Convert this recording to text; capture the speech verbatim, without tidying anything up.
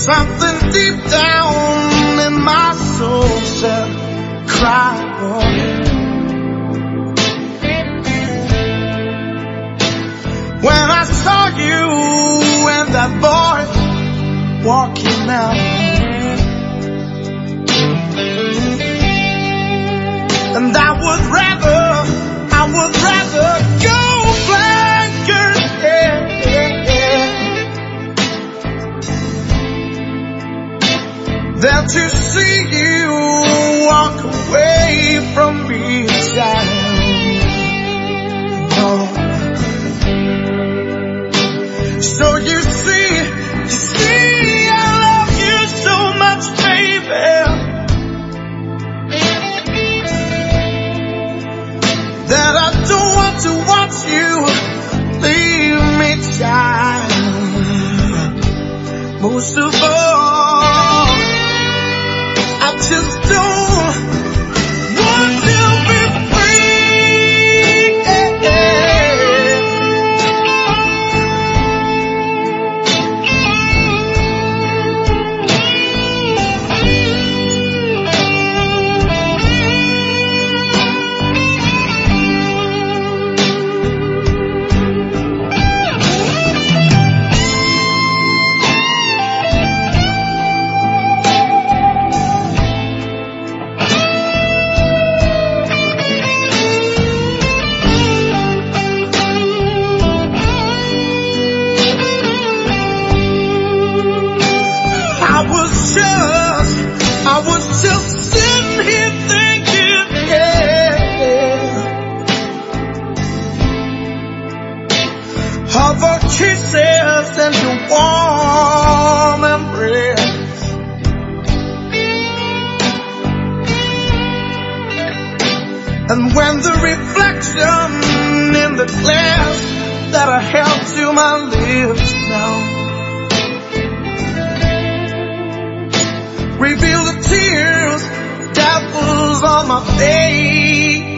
Something deep down in my soul said, cry on. When I saw you and that boy walking out, and I would rather, I would rather go blanker, yeah, yeah, yeah, than to see you walk away from me, child. Oh. So you see, you see, I love you so much, baby, that I don't want to watch you leave me, child. Most of all, I just don't want to be free. Yeah, yeah. I was just sitting here thinking, yeah, of our kisses and your warm embrace, and when the reflection in the glass that I held to my lips now reveal the tears that was on my face.